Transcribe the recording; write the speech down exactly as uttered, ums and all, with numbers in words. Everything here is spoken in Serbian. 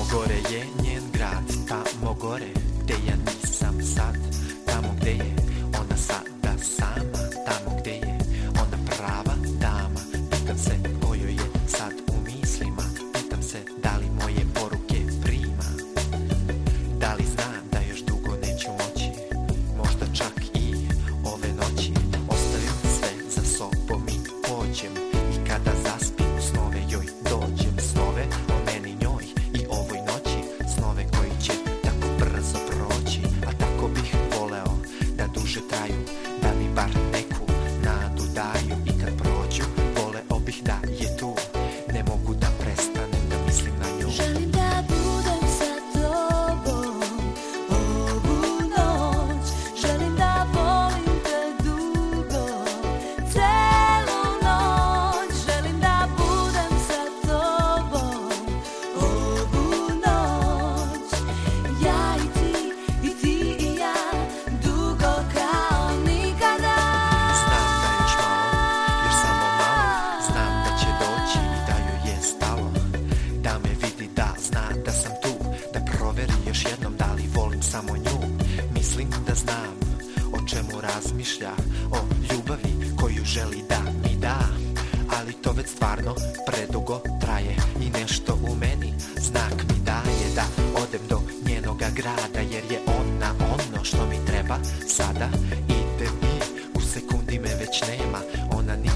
Mogore je njen grad, tamo gore gde ja nisam sad, tamo gde je ona sada sama, tamo gde je ona prava dama. Pitam se kojoj je sad u mislima, pitam se da li moje poruke prima, da li zna da još dugo neću moći, možda čak i ove noći. Ostavim sve za sobom i pođem, i kada zaspim u snove joj dođem. Snove o meni, njoj i ovoj noći, snove koji će tako brzo proći. A tako bih voleo da duže traju, da mi bar neku nadu daju. I kad prođu, voleo bih da je tu, ne mogu da prestanem da mislim na nju. Želim da budem sa tobom ovu noć, želim da volim te dugo, celu noć. Želim da budem sa tobom ovu noć, ja i ti, i ti i ja, dugo kao nikada. Znam da još malo, još samo malo, znam da će doći i da joj je stalo, da me vidi, da zna da sam tu, da proveri još jednom da li volim samo nju. Mislim da znam o čemu razmišlja, o ljubavi koju želi da mi da, ali to već stvarno predugo traje i nešto u meni znak mi daje da odem do njenoga grada, jer je ona ono što mi treba sada. Idem i u sekundi me već nema, ona ni